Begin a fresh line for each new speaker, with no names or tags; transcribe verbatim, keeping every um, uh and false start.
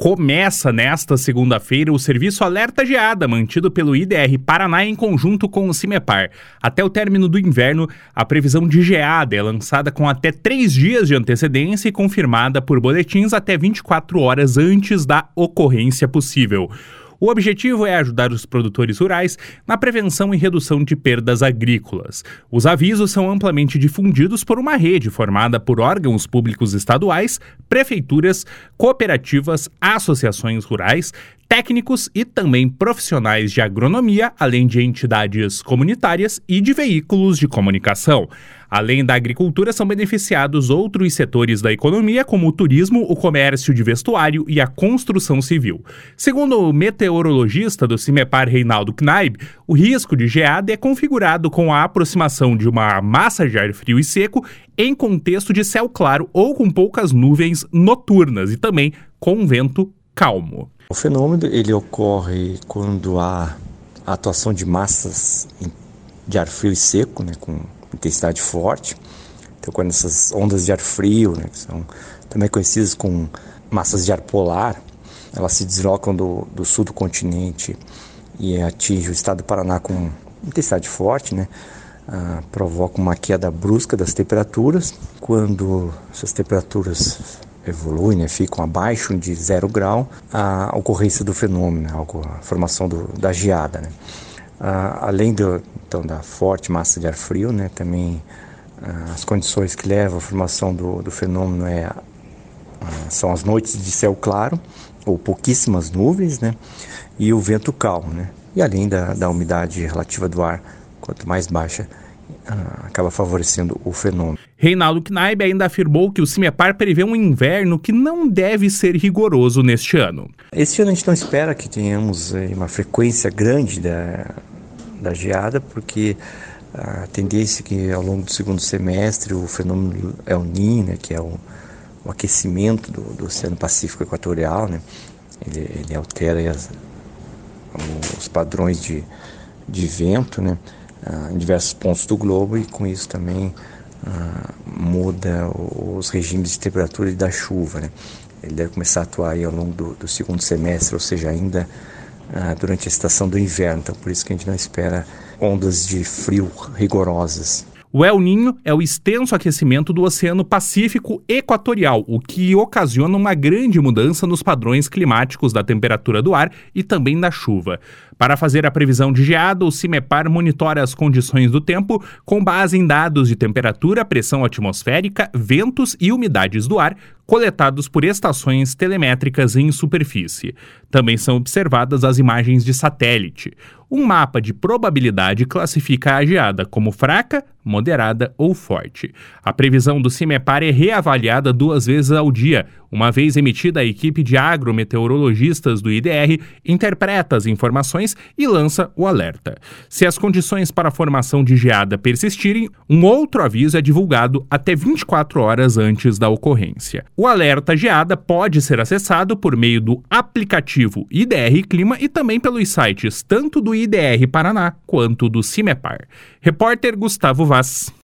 Começa nesta segunda-feira o serviço Alerta Geada, mantido pelo I D R Paraná em conjunto com o CIMEPAR. Até o término do inverno, a previsão de geada é lançada com até três dias de antecedência e confirmada por boletins até vinte e quatro horas antes da ocorrência possível. O objetivo é ajudar os produtores rurais na prevenção e redução de perdas agrícolas. Os avisos são amplamente difundidos por uma rede formada por órgãos públicos estaduais, prefeituras, cooperativas, associações rurais, técnicos e também profissionais de agronomia, além de entidades comunitárias e de veículos de comunicação. Além da agricultura, são beneficiados outros setores da economia, como o turismo, o comércio de vestuário e a construção civil. Segundo o meteorologista do CIMEPAR, Reinaldo Knaib, o risco de geada é configurado com a aproximação de uma massa de ar frio e seco em contexto de céu claro ou com poucas nuvens noturnas e também com vento calmo.
O fenômeno ele ocorre quando há a atuação de massas de ar frio e seco, né, com intensidade forte. Então, quando essas ondas de ar frio, né, que são também conhecidas como massas de ar polar, elas se deslocam do, do sul do continente e atingem o estado do Paraná com intensidade forte, né, ah, provoca uma queda brusca das temperaturas. Quando essas temperaturas evoluem, né, ficam abaixo de zero grau, a ocorrência do fenômeno, a formação do, da geada, né. Ah, além do, então, da forte massa de ar frio, né, também ah, as condições que levam à formação do, do fenômeno é, ah, são as noites de céu claro, ou pouquíssimas nuvens, né, e o vento calmo, né, e além da, da umidade relativa do ar, quanto mais baixa, ah, acaba favorecendo o fenômeno.
Reinaldo Knaib ainda afirmou que o CIMEPAR prevê um inverno que não deve ser rigoroso neste ano.
Este ano a gente não espera que tenhamos eh, uma frequência grande da, da geada, porque a tendência é que ao longo do segundo semestre o fenômeno El Niño, né, que é o, o aquecimento do, do Oceano Pacífico Equatorial, né, ele, ele altera as, os padrões de, de vento, né, em diversos pontos do globo, e com isso também ah, muda os regimes de temperatura e da chuva, né. Ele deve começar a atuar aí ao longo do, do segundo semestre, ou seja, ainda ah, durante a estação do inverno. Então, por isso que a gente não espera ondas de frio rigorosas.
O El Niño é o extenso aquecimento do Oceano Pacífico Equatorial, o que ocasiona uma grande mudança nos padrões climáticos da temperatura do ar e também da chuva. Para fazer a previsão de geada, o CIMEPAR monitora as condições do tempo com base em dados de temperatura, pressão atmosférica, ventos e umidades do ar, coletados por estações telemétricas em superfície. Também são observadas as imagens de satélite. Um mapa de probabilidade classifica a geada como fraca, moderada ou forte. A previsão do CIMEPAR é reavaliada duas vezes ao dia. Uma vez emitida, a equipe de agrometeorologistas do I D R interpreta as informações e lança o alerta. Se as condições para a formação de geada persistirem, um outro aviso é divulgado até vinte e quatro horas antes da ocorrência. O alerta geada pode ser acessado por meio do aplicativo I D R Clima e também pelos sites tanto do I D R Paraná quanto do CIMEPAR. Repórter Gustavo Vaz.